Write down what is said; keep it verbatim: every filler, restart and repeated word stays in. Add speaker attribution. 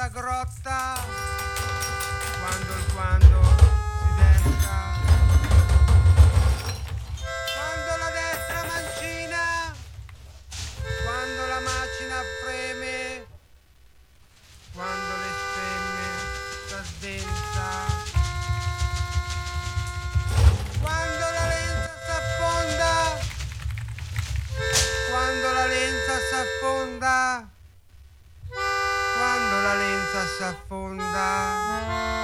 Speaker 1: la grotta, quando il quando si destra, quando la destra mancina, quando la macina freme, quando le stemme s'addenta, quando la lenza s'affonda, quando la lenza s'affonda, quando la lenza s'affonda.